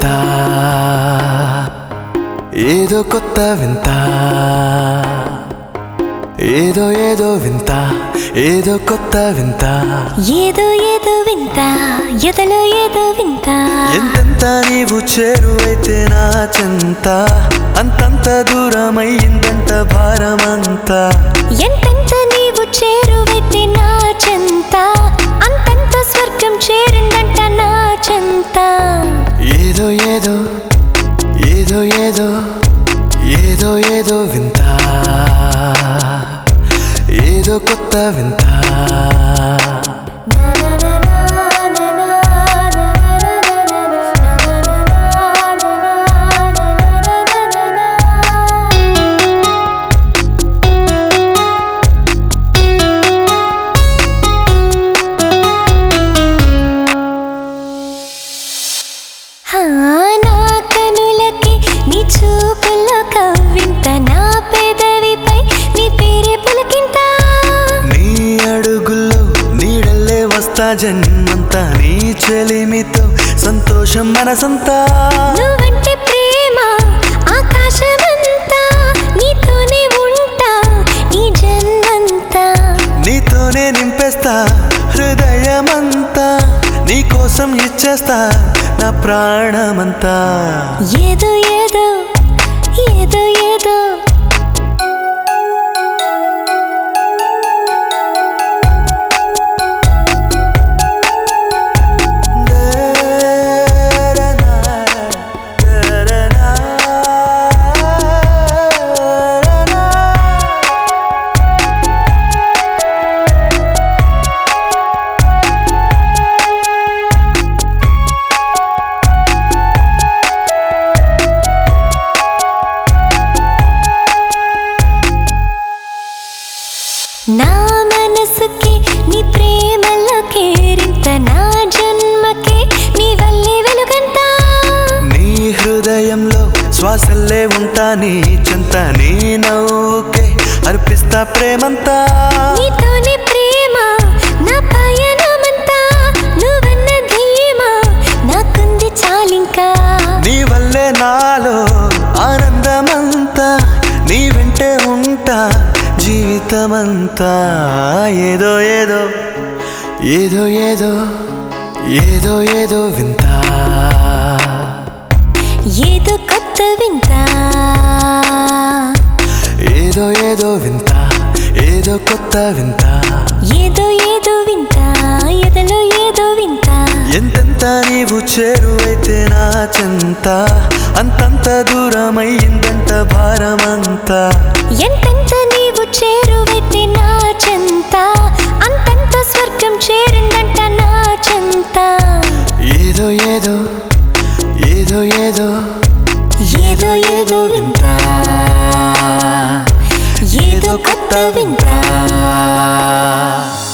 ఏదో కొత్త వింత ఏదో ఏదో వింత ఏదో కొత్త వింత ఏదో ఏదో వింత ఎదలో ఏదో వింత ఎంతెంత నీవు చేరువైతే నా చెంత అంతంత దూరమయ్యిందంట భారమంతా ఎంతెంత నీవు చేరువైతే నా చెంత అంతంత స్వర్గం చేరిందంట నా చెంత ఏదో ఏదో ఏదో ఏదో ఏదో ఏదో వింత ఏదో కొత్త వింత నా కనులకి నీ చూపుల్లో కవ్వింత నా పెదవిపై నీ పేరే పులకింత నీ అడుగుల్లో నీడల్లే వస్తా జన్మంతా నీ చెలిమితో సంతోషం మనసంతా నువ్వంటే ప్రేమ ఆకాశమంతా నీతోనే ఉంటా నీ జన్మంతా నీతోనే నింపేస్తా హృదయమంతా నీ కోసం ఇచ్చేస్తా నా ప్రాణమంతా ఏదో ఏదో ఏదో ఏదో నా మనసుకి నీ ప్రేమలో కేరింత నా జన్మకే నీ వల్లే వెలుగంత నీ హృదయంలో శ్వాసల్లే ఉంటా నీ చెంత నీ నవ్వుకే అర్పిస్తా ప్రేమంతా నీతోనే ప్రేమ నా పయనమంతా నువ్వన్న ధీమా నాకుంది చాలింకా నీ వల్లే నాలో ఆనందమంతా నీ వెంటే ఉంటా జీవితమంతా ఏదో ఏదో ఏదో ఏదో ఏదో ఏదో వింత ఏదో కొత్త వింత ఏదో ఏదో వింత ఏదో కొత్త వింత ఏదో ఏదో వింత ఎదలో ఏదో వింత ఎంతెంత నీవు చేరువైతే నా చెంత అంతంత దూరమయ్యిందంట భారమంతా ఎంతెంత నీవు చేరువైతే నా చెంత అంతంత స్వర్గం చేరిందంట నా చెంత ఏదో ఏదో ఏదో ఏదో ఏదో ఏదో వింత ఏదో కొత్త వింత